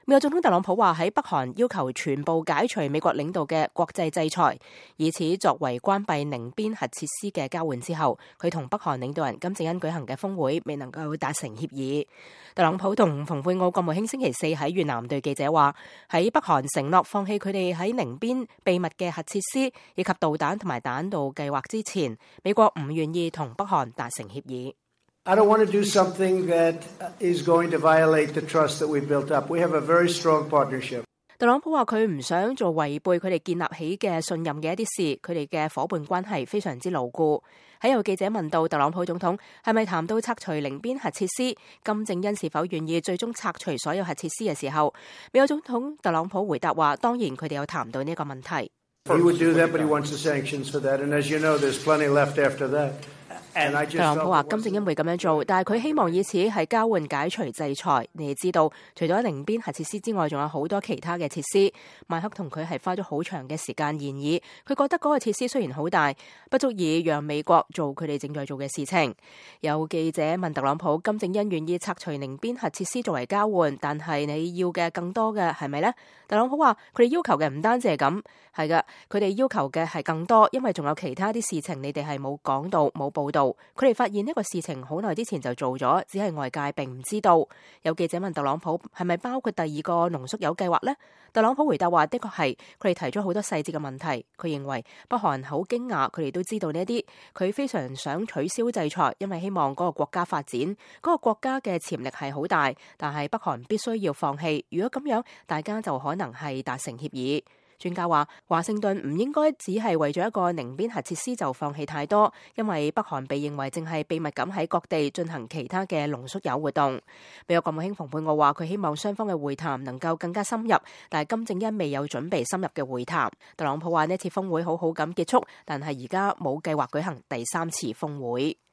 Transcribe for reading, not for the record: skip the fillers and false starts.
美國總統特朗普話喺北韓要求全部解除美國領導嘅國際制裁，以此作為關閉寧邊核設施嘅交換之後，佢同北韓領導人金正恩舉行嘅峰會未能夠達成協議。特朗普同蓬佩奧國務卿星期四喺越南對記者話，喺北韓承諾放棄佢哋喺寧邊秘密嘅核設施以及導彈同埋彈道計劃之前，美國唔願意同北韓達成協議。 I don't want to do something that is going to violate the trust that we built up. We have a very strong partnership. 特朗普話佢唔想做違背佢哋建立起嘅信任嘅一啲事，佢哋嘅伙伴關係非常之牢固。喺有記者問到特朗普總統係咪談到拆除寧邊核設施，金正恩是否願意最終拆除所有核設施嘅時候，美國總統特朗普回答話，當然佢哋有談到呢個問題。 He would do that, but he wants the sanctions for that. And as you know, there's plenty left after that. 特朗普話金正恩會咁樣做，但係佢希望以此係交換解除制裁。你哋知道，除咗寧邊核設施之外，仲有好多其他嘅設施。邁克同佢係花咗好長嘅時間研議，佢覺得嗰個設施雖然好大，不足以讓美國做佢哋正在做嘅事情。有記者問特朗普，金正恩願意拆除寧邊核設施作為交換，但係你要嘅更多嘅係咪呢？特朗普話佢哋要求嘅唔單止係咁，係㗎，佢哋要求嘅係更多，因為仲有其他啲事情你哋係冇講到、冇報道。佢哋發現呢個事情好耐之前就做咗，只係外界並唔知道。有記者問特朗普係咪包括第二個濃縮鈾計劃呢？特朗普回答話的確係，佢哋提咗好多細節嘅問題。佢認為北韓好驚訝，佢哋都知道呢一啲，佢非常想取消制裁，因為希望嗰個國家發展，嗰個國家嘅潛力係好大，但係北韓必須要放棄。如果咁樣，大家就可能係達成協議。專家話，華盛頓唔應該只係為咗一個寧邊核設施就放棄太多，因為北韓被認為淨係秘密咁喺各地進行其他嘅濃縮鈾活動。美國國務卿蓬佩奧話，佢希望雙方嘅會談能夠更加深入，但係金正恩未有準備深入嘅會談。特朗普話呢次峰會好好咁結束，但係而家冇計劃舉行第三次峰會。